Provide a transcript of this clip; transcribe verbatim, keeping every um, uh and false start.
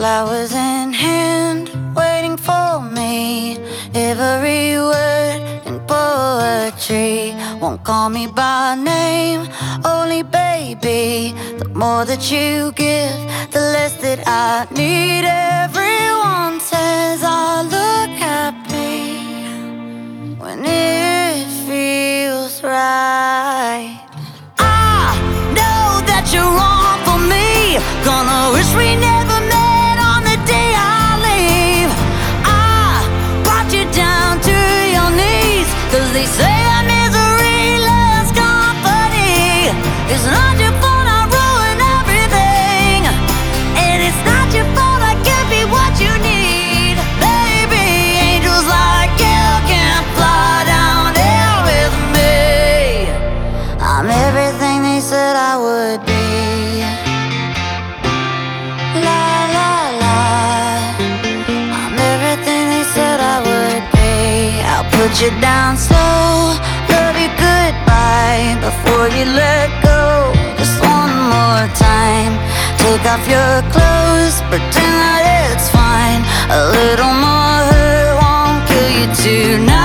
flowers in hand, waiting for me. Every word in poetry won't call me by name, only baby. The more that you give, the less that I need. Everyone says I look happy when it feels right. I know that you're wrong for me, gonna wish we never met on the day I leave. I brought you down to your knees, cause they say a misery loves company. It's not your fault I ruin everything, and it's not your fault I can't be what you need. Baby, angels like you can't fly down here with me. I'm everything they said I would be. La la la, I'm everything they said I would be. I'll put you down slow, love you goodbye before you let go. Just one more time, take off your clothes, pretend that it's fine. A little more hurt won't kill you tonight.